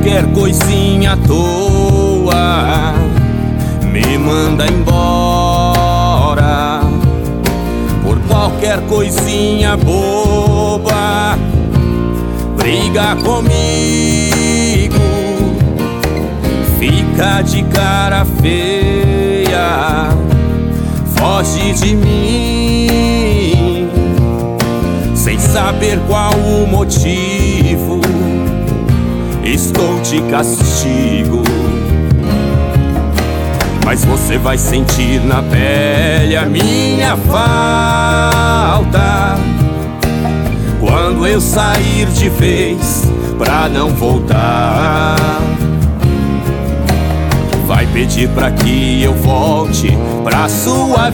qualquer coisinha à toa me manda embora. Por qualquer coisinha boba briga comigo, fica de cara feia, foge de mim, sem saber qual o motivo. Estou de castigo, mas você vai sentir na pele a minha falta quando eu sair de vez pra não voltar. Vai pedir pra que eu volte pra sua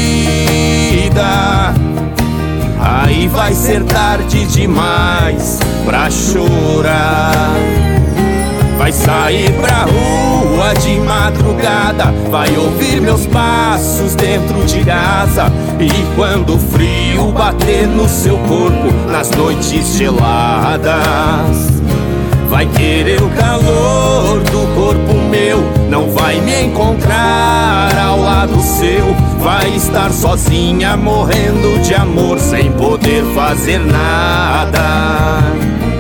vida, aí vai ser tarde demais pra chorar. Vai sair pra rua de madrugada, vai ouvir meus passos dentro de casa. E quando o frio bater no seu corpo nas noites geladas, vai querer o calor do corpo meu, não vai me encontrar ao lado seu. Vai estar sozinha morrendo de amor sem poder fazer nada.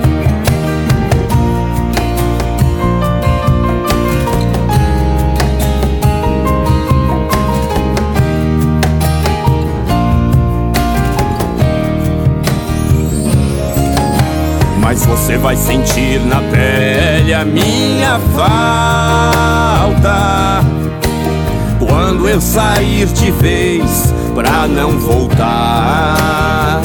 Mas você vai sentir na pele a minha falta quando eu sair de vez pra não voltar.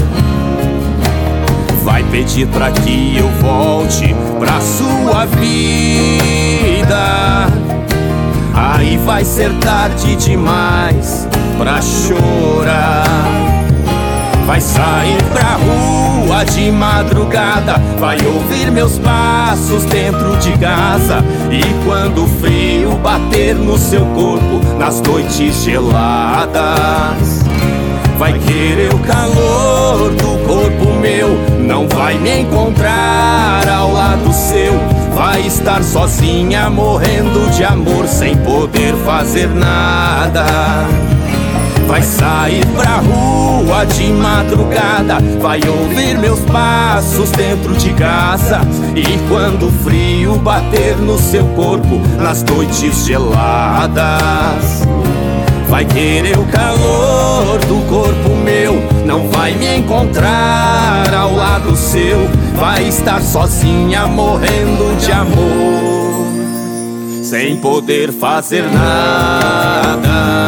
Vai pedir pra que eu volte pra sua vida, aí vai ser tarde demais pra chorar. Vai sair pra rua de madrugada, vai ouvir meus passos dentro de casa. E quando o frio bater no seu corpo nas noites geladas, vai querer o calor do corpo meu, não vai me encontrar ao lado seu. Vai estar sozinha morrendo de amor sem poder fazer nada. Vai sair pra rua de madrugada, vai ouvir meus passos dentro de casa. E quando o frio bater no seu corpo nas noites geladas, vai querer o calor do corpo meu, não vai me encontrar ao lado seu. Vai estar sozinha morrendo de amor sem poder fazer nada.